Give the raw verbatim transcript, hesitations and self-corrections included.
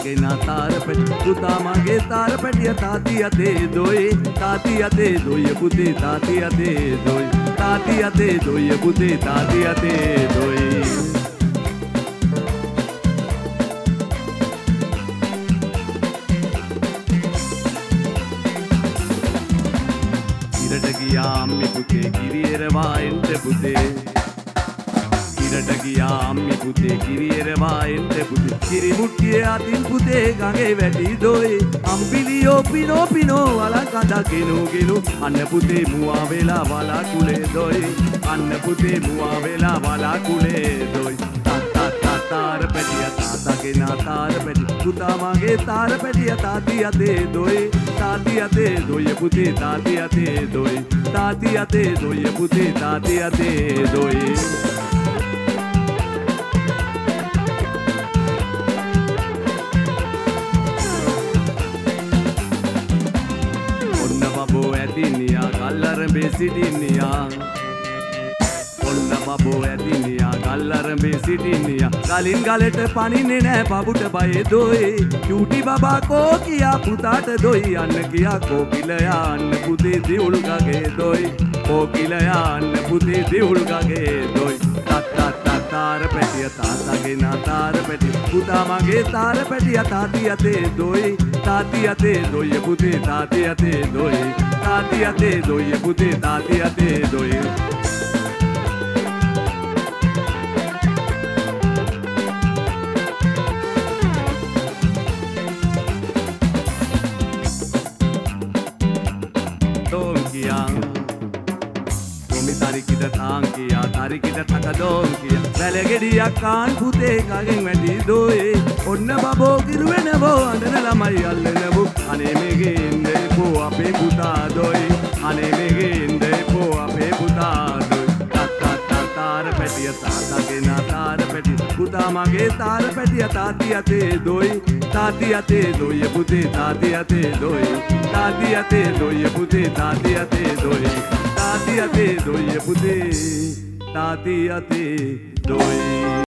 තාත්තගේ නාතාර පැටි පුතා මගේ තාර පැටිය තාත්ති අතේ දොයි තාත්ති අතේ දොයි පුතේ තාත්ති අතේ දොයි තාත්ති අතේ දොයි පුතේ තාත්ති අතේ දොයි ඉරට ගියා අම්මි පුතේ කිරියරවා එන්න පුතේ ඉරට ගියා අම්මි පුතේ කිරියරවා එන්න පුතේ කිරි මුට්ටියේ අතින් පුතේ ගඟේ වැටි දොයි අම්බිලියෝ පිනෝ පිනෝ වල කඳ ගෙනු ගෙනු අන්න පුතේ මුවා වෙලා වලා කුලේ දොයි අන්න පුතේ මුවා වෙලා වලා කුලේ දොයි තාත්තා තාතාර පැටිය තාත්තගේ නාතාර පැටි පුතා මගේ තාර පැටිය තාත්ති අතේ දොයි තාත්ති අතේ දොයි පුතේ තාත්ති අතේ දොයි තාත්ති අතේ දොයි පුතේ තාත්ති අතේ දොයි ඔන්න බබෝ ඇතිනියා කල්ලරඹේ සිටිනියා ඔන්න බබෝ ඇතිනියා කල්ලරඹේ සිටිනියා කලින් ගලට පනින්නේ නෑ පබුට බයේ දොයි චූටි බබා කෝ කියා පුතාට දොයි අන්න කියා කෝකිලයා අන්න පුතේ දිවුල් ගගේ දොයි කෝකිලයා අන්න පුතේ දිවුල් ගගේ දොයි තාත්තා තාතාර පැටිය තාත්තගේ නාතාර පැටිය පුතා මගේ තාර පැටිය තාත්ති අතේ දොයි තාත්ති අතේ දොයි පුතේ තාත්ති අතේ දොයි තාත්ති අතේ දොයි පුතේ තාත්ති අතේ දොයි තරිකිට තාංකියා තරිකිට තකදෝම් කිය වැලගෙඩියක් කාන් පුතේ කගෙන් වැඩි දොයි ඔන්න බබෝ කිරුවෙනවෝ අඬන ළමයි අල්ලනවෝ අනේ මෙගේ ඉන්නේ පෝ අපේ පුතා දොයි අනේ මෙගේ ඉන්නේ පෝ අපේ පුතා දොයි තාත්තා තාතාර පැටිය තාත්තගේ නාතාර පැටි පුතා මගේ තාර පැටිය තාත්ති අතේ දොයි තාත්ති අතේ දොයි පුතේ තාත්ති අතේ දොයි තාත්ති අතේ දොයි පුතේ තාත්ති අතේ දොයි තාත්ති අතේ දොයි පුතේ තාත්ති අතේ දොයි